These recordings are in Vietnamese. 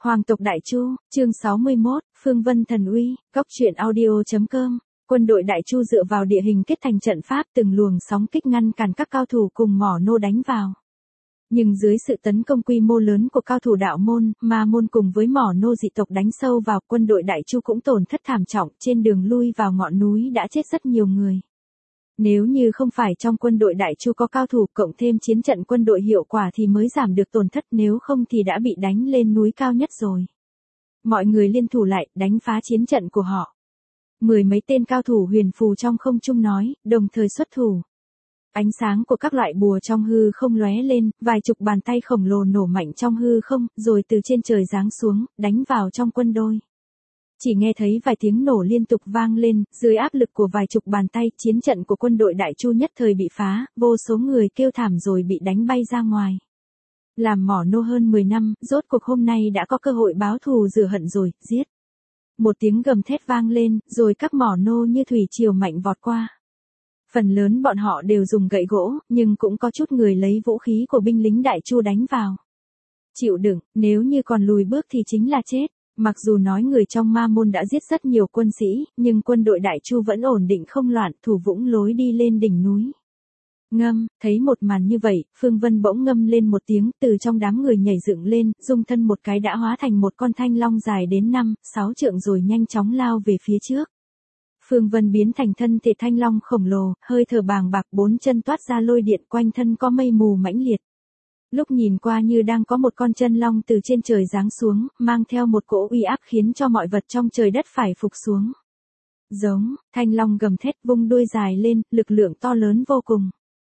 Hoàng tộc Đại Chu, chương 61, Phương Vân Thần Uy, Góc truyện audio.com. Quân đội Đại Chu dựa vào địa hình kết thành trận pháp, từng luồng sóng kích ngăn cản các cao thủ cùng mỏ nô đánh vào. Nhưng dưới sự tấn công quy mô lớn của cao thủ đạo môn, ma môn cùng với mỏ nô dị tộc đánh sâu vào, quân đội Đại Chu cũng tổn thất thảm trọng, trên đường lui vào ngọn núi đã chết rất nhiều người. Nếu như không phải trong quân đội Đại Chu có cao thủ cộng thêm chiến trận quân đội hiệu quả thì mới giảm được tổn thất, nếu không thì đã bị đánh lên núi cao nhất rồi. Mọi người liên thủ lại, đánh phá chiến trận của họ. Mười mấy tên cao thủ huyền phù trong không trung nói, đồng thời xuất thủ. Ánh sáng của các loại bùa trong hư không lóe lên, vài chục bàn tay khổng lồ nổ mạnh trong hư không, rồi từ trên trời giáng xuống, đánh vào trong quân đôi. Chỉ nghe thấy vài tiếng nổ liên tục vang lên, dưới áp lực của vài chục bàn tay, chiến trận của quân đội Đại Chu nhất thời bị phá, vô số người kêu thảm rồi bị đánh bay ra ngoài. Làm mỏ nô hơn 10 năm, rốt cuộc hôm nay đã có cơ hội báo thù rửa hận rồi, giết. Một tiếng gầm thét vang lên, rồi các mỏ nô như thủy triều mạnh vọt qua. Phần lớn bọn họ đều dùng gậy gỗ, nhưng cũng có chút người lấy vũ khí của binh lính Đại Chu đánh vào. Chịu đựng, nếu như còn lùi bước thì chính là chết. Mặc dù nói người trong ma môn đã giết rất nhiều quân sĩ, nhưng quân đội Đại Chu vẫn ổn định không loạn, thủ vững lối đi lên đỉnh núi. Ngâm, thấy một màn như vậy, Phương Vân bỗng ngâm lên một tiếng, từ trong đám người nhảy dựng lên, dung thân một cái đã hóa thành một con thanh long dài đến 5-6 trượng rồi nhanh chóng lao về phía trước. Phương Vân biến thành thân thể thanh long khổng lồ, hơi thở bàng bạc, bốn chân toát ra lôi điện, quanh thân có mây mù mãnh liệt. Lúc nhìn qua như đang có một con chân long từ trên trời giáng xuống, mang theo một cỗ uy áp khiến cho mọi vật trong trời đất phải phục xuống. Giống, thanh long gầm thét vung đuôi dài lên, lực lượng to lớn vô cùng.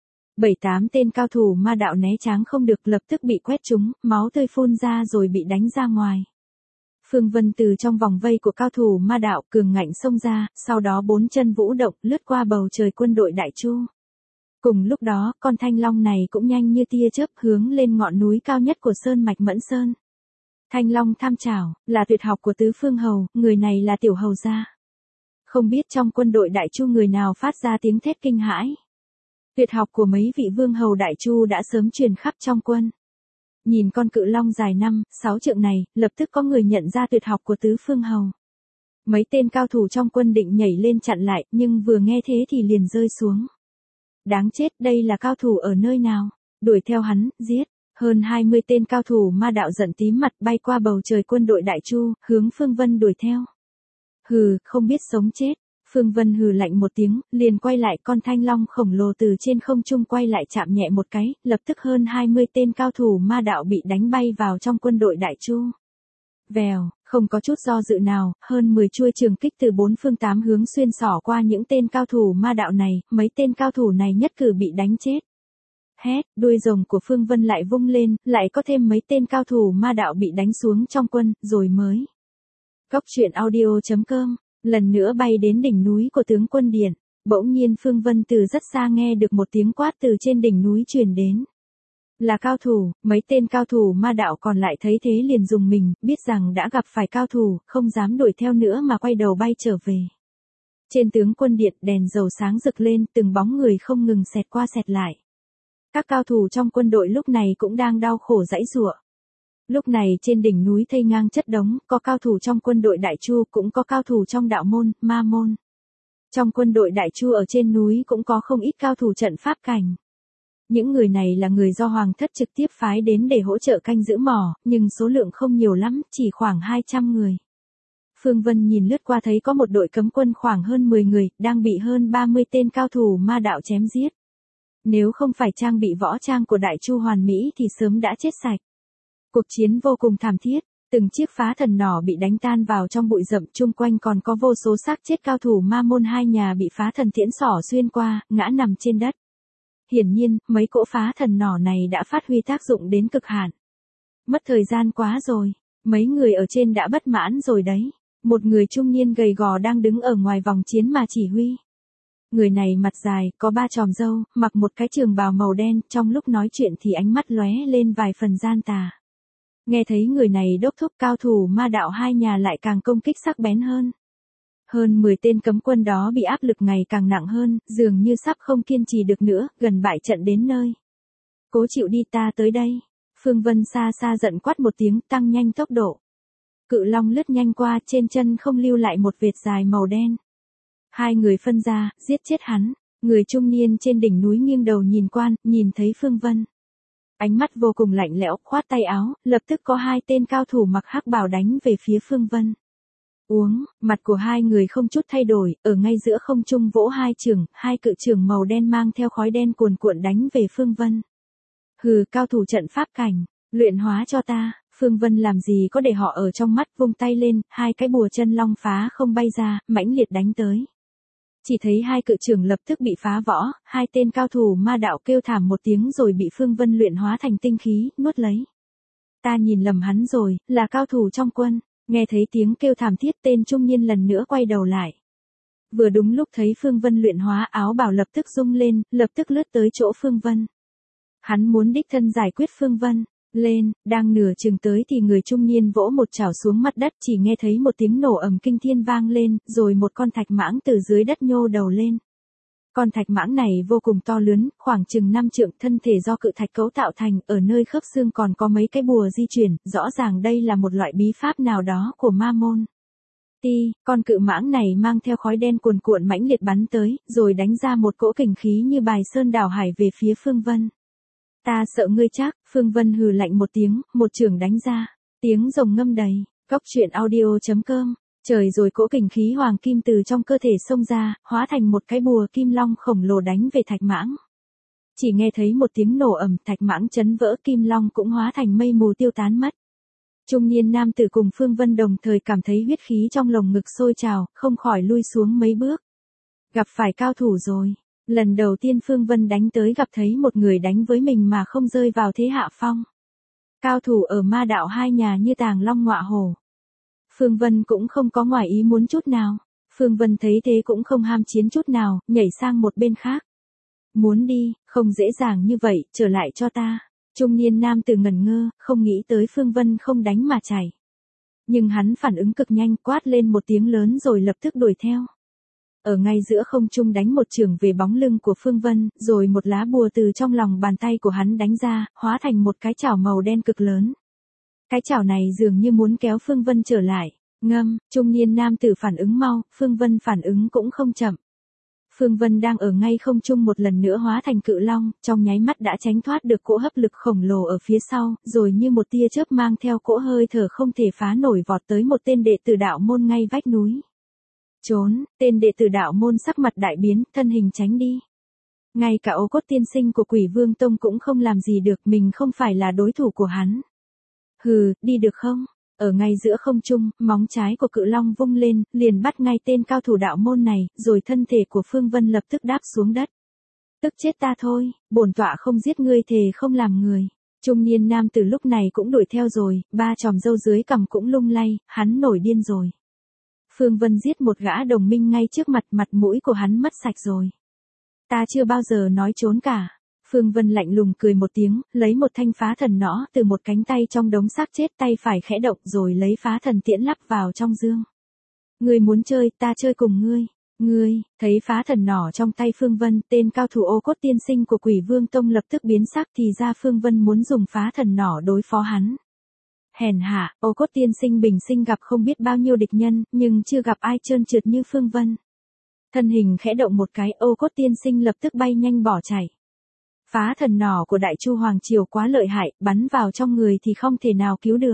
7-8 tên cao thủ ma đạo né tránh không được, lập tức bị quét trúng, máu tươi phun ra rồi bị đánh ra ngoài. Phương Vân từ trong vòng vây của cao thủ ma đạo cường ngạnh xông ra, sau đó bốn chân vũ động lướt qua bầu trời quân đội Đại Chu. Cùng lúc đó, con thanh long này cũng nhanh như tia chớp hướng lên ngọn núi cao nhất của Sơn Mạch Mẫn Sơn. Thanh long tham trảo, là tuyệt học của Tứ Phương Hầu, người này là tiểu hầu gia. Không biết trong quân đội Đại Chu người nào phát ra tiếng thét kinh hãi. Tuyệt học của mấy vị vương hầu Đại Chu đã sớm truyền khắp trong quân. Nhìn con cự long dài 5-6 trượng này, lập tức có người nhận ra tuyệt học của Tứ Phương Hầu. Mấy tên cao thủ trong quân định nhảy lên chặn lại, nhưng vừa nghe thế thì liền rơi xuống. Đáng chết, đây là cao thủ ở nơi nào? Đuổi theo hắn, giết. Hơn 20 tên cao thủ ma đạo giận tím mặt bay qua bầu trời quân đội Đại Chu, hướng Phương Vân đuổi theo. Hừ, không biết sống chết. Phương Vân hừ lạnh một tiếng, liền quay lại, con thanh long khổng lồ từ trên không trung quay lại chạm nhẹ một cái, lập tức hơn 20 tên cao thủ ma đạo bị đánh bay vào trong quân đội Đại Chu. Vèo, không có chút do dự nào, hơn 10 chuôi trường kích từ 4 phương 8 hướng xuyên xỏ qua những tên cao thủ ma đạo này, mấy tên cao thủ này nhất cử bị đánh chết. Hét, đuôi rồng của Phương Vân lại vung lên, lại có thêm mấy tên cao thủ ma đạo bị đánh xuống trong quân, rồi mới. Góc truyện audio.com, lần nữa bay đến đỉnh núi của tướng quân điện, bỗng nhiên Phương Vân từ rất xa nghe được một tiếng quát từ trên đỉnh núi truyền đến. Là cao thủ, mấy tên cao thủ ma đạo còn lại thấy thế liền dùng mình, biết rằng đã gặp phải cao thủ, không dám đuổi theo nữa mà quay đầu bay trở về. Trên tướng quân điện đèn dầu sáng rực lên, từng bóng người không ngừng xẹt qua xẹt lại. Các cao thủ trong quân đội lúc này cũng đang đau khổ giãy giụa. Lúc này trên đỉnh núi thây ngang chất đống, có cao thủ trong quân đội Đại Chu, cũng có cao thủ trong đạo môn, ma môn. Trong quân đội Đại Chu ở trên núi cũng có không ít cao thủ trận pháp cảnh. Những người này là người do Hoàng thất trực tiếp phái đến để hỗ trợ canh giữ mỏ, nhưng số lượng không nhiều lắm, chỉ khoảng 200 người. Phương Vân nhìn lướt qua thấy có một đội cấm quân khoảng hơn 10 người, đang bị hơn 30 tên cao thủ ma đạo chém giết. Nếu không phải trang bị võ trang của Đại Chu hoàn mỹ thì sớm đã chết sạch. Cuộc chiến vô cùng thảm thiết, từng chiếc phá thần nỏ bị đánh tan vào trong bụi rậm, chung quanh còn có vô số xác chết cao thủ ma môn hai nhà bị phá thần tiễn xỏ xuyên qua, ngã nằm trên đất. Hiển nhiên, mấy cỗ phá thần nỏ này đã phát huy tác dụng đến cực hạn. Mất thời gian quá rồi, mấy người ở trên đã bất mãn rồi đấy. Một người trung niên gầy gò đang đứng ở ngoài vòng chiến mà chỉ huy. Người này mặt dài, có 3 chòm râu, mặc một cái trường bào màu đen, trong lúc nói chuyện thì ánh mắt lóe lên vài phần gian tà. Nghe thấy người này đốc thúc, cao thủ ma đạo hai nhà lại càng công kích sắc bén hơn. Hơn 10 tên cấm quân đó bị áp lực ngày càng nặng hơn, dường như sắp không kiên trì được nữa, gần bại trận đến nơi. Cố chịu đi, ta tới đây. Phương Vân xa xa giận quát một tiếng, tăng nhanh tốc độ. cự long lướt nhanh qua, trên chân không lưu lại một vệt dài màu đen. Hai người phân ra, giết chết hắn. Người trung niên trên đỉnh núi nghiêng đầu nhìn quan, nhìn thấy Phương Vân. Ánh mắt vô cùng lạnh lẽo, khoát tay áo, lập tức có hai tên cao thủ mặc hắc bào đánh về phía Phương Vân. Uống, mặt của hai người không chút thay đổi, ở ngay giữa không trung vỗ hai chưởng, hai cự chưởng màu đen mang theo khói đen cuồn cuộn đánh về Phương Vân. Hừ, cao thủ trận pháp cảnh, luyện hóa cho ta. Phương Vân làm gì có để họ ở trong mắt, vung tay lên, hai cái bùa chân long phá không bay ra, mãnh liệt đánh tới. Chỉ thấy hai cự chưởng lập tức bị phá võ, hai tên cao thủ ma đạo kêu thảm một tiếng rồi bị Phương Vân luyện hóa thành tinh khí, nuốt lấy. Ta nhìn lầm hắn rồi, là cao thủ trong quân. Nghe thấy tiếng kêu thảm thiết, tên trung niên lần nữa quay đầu lại. Vừa đúng lúc thấy Phương Vân luyện hóa, áo bào lập tức rung lên, lập tức lướt tới chỗ Phương Vân. Hắn muốn đích thân giải quyết Phương Vân. Lên, đang nửa chừng tới thì người trung niên vỗ một chảo xuống mặt đất, chỉ nghe thấy một tiếng nổ ầm kinh thiên vang lên, rồi một con thạch mãng từ dưới đất nhô đầu lên. Con thạch mãng này vô cùng to lớn, khoảng chừng 5 trượng, thân thể do cự thạch cấu tạo thành, ở nơi khớp xương còn có mấy cái bùa di chuyển, rõ ràng đây là một loại bí pháp nào đó của ma môn. Con cự mãng này mang theo khói đen cuồn cuộn mãnh liệt bắn tới, rồi đánh ra một cỗ kình khí như bài sơn đảo hải về phía Phương Vân. Ta sợ ngươi chắc, Phương Vân hừ lạnh một tiếng, một chưởng đánh ra. Tiếng rồng ngâm đầy, Cóc truyện audio.com. Trời rồi cỗ kình khí hoàng kim từ trong cơ thể xông ra, hóa thành một cái bùa kim long khổng lồ đánh về thạch mãng. Chỉ nghe thấy một tiếng nổ ầm, thạch mãng chấn vỡ, kim long cũng hóa thành mây mù tiêu tán mất. Trung niên nam tử cùng Phương Vân đồng thời cảm thấy huyết khí trong lồng ngực sôi trào, không khỏi lui xuống mấy bước. Gặp phải cao thủ rồi. Lần đầu tiên Phương Vân đánh tới gặp thấy một người đánh với mình mà không rơi vào thế hạ phong. Cao thủ ở ma đạo hai nhà như tàng long ngọa hổ. Phương Vân cũng không có ngoài ý muốn chút nào. Phương Vân thấy thế cũng không ham chiến chút nào, nhảy sang một bên khác. Muốn đi, không dễ dàng như vậy, trở lại cho ta. Trung niên nam tử ngẩn ngơ, không nghĩ tới Phương Vân không đánh mà chạy. Nhưng hắn phản ứng cực nhanh, quát lên một tiếng lớn rồi lập tức đuổi theo. Ở ngay giữa không trung đánh một chưởng về bóng lưng của Phương Vân, rồi một lá bùa từ trong lòng bàn tay của hắn đánh ra, hóa thành một cái chảo màu đen cực lớn. Cái chảo này dường như muốn kéo Phương Vân trở lại. Ngâm, trung niên nam tử phản ứng mau, Phương Vân phản ứng cũng không chậm. Phương Vân đang ở ngay không trung một lần nữa hóa thành cự long, trong nháy mắt đã tránh thoát được cỗ hấp lực khổng lồ ở phía sau, rồi như một tia chớp mang theo cỗ hơi thở không thể phá nổi vọt tới một tên đệ tử đạo môn ngay vách núi. Trốn, tên đệ tử đạo môn sắc mặt đại biến, thân hình tránh đi. Ngay cả Ô Cốt tiên sinh của Quỷ Vương Tông cũng không làm gì được, mình không phải là đối thủ của hắn. Hừ, đi được không? Ở ngay giữa không trung, móng trái của cự long vung lên, liền bắt ngay tên cao thủ đạo môn này, rồi thân thể của Phương Vân lập tức đáp xuống đất. Tức chết ta thôi, bổn tọa không giết ngươi thề không làm người. Trung niên nam tử lúc này cũng đuổi theo rồi, ba chòm râu dưới cằm cũng lung lay, hắn nổi điên rồi. Phương Vân giết một gã đồng minh ngay trước mặt, mặt mũi của hắn mất sạch rồi. Ta chưa bao giờ nói trốn cả. Phương Vân lạnh lùng cười một tiếng, lấy một thanh phá thần nỏ từ một cánh tay trong đống xác chết, tay phải khẽ động rồi lấy phá thần tiễn lắp vào trong dương. Ngươi muốn chơi, ta chơi cùng ngươi. Ngươi, thấy phá thần nỏ trong tay Phương Vân, tên cao thủ Ô Cốt tiên sinh của Quỷ Vương Tông lập tức biến sắc, thì ra Phương Vân muốn dùng phá thần nỏ đối phó hắn. Hèn hạ, Ô Cốt tiên sinh bình sinh gặp không biết bao nhiêu địch nhân, nhưng chưa gặp ai trơn trượt như Phương Vân. Thân hình khẽ động một cái, Ô Cốt tiên sinh lập tức bay nhanh bỏ chạy. Phá thần nỏ của Đại Chu Hoàng Triều quá lợi hại, bắn vào trong người thì không thể nào cứu được.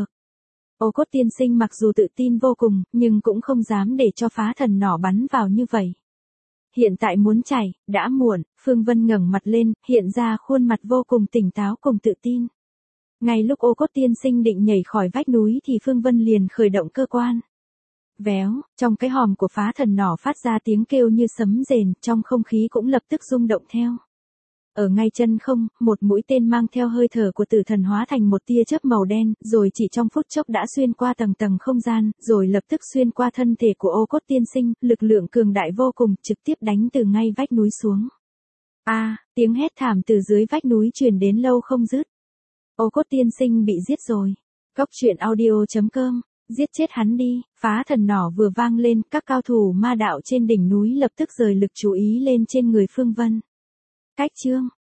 Ô Cốt tiên sinh mặc dù tự tin vô cùng, nhưng cũng không dám để cho phá thần nỏ bắn vào như vậy. Hiện tại muốn chạy, đã muộn, Phương Vân ngẩng mặt lên, hiện ra khuôn mặt vô cùng tỉnh táo cùng tự tin. Ngay lúc Ô Cốt tiên sinh định nhảy khỏi vách núi thì Phương Vân liền khởi động cơ quan. Véo, trong cái hòm của phá thần nỏ phát ra tiếng kêu như sấm rền, trong không khí cũng lập tức rung động theo. Ở ngay chân không, một mũi tên mang theo hơi thở của tử thần hóa thành một tia chớp màu đen, rồi chỉ trong phút chốc đã xuyên qua tầng tầng không gian, rồi lập tức xuyên qua thân thể của Ô Cốt tiên sinh, lực lượng cường đại vô cùng, trực tiếp đánh từ ngay vách núi xuống. Tiếng hét thảm từ dưới vách núi truyền đến lâu không dứt. Ô Cốt tiên sinh bị giết rồi. Cóc truyện audio.com, giết chết hắn đi. Phá thần nỏ vừa vang lên, các cao thủ ma đạo trên đỉnh núi lập tức rời lực chú ý lên trên người Phương Vân. Cách chương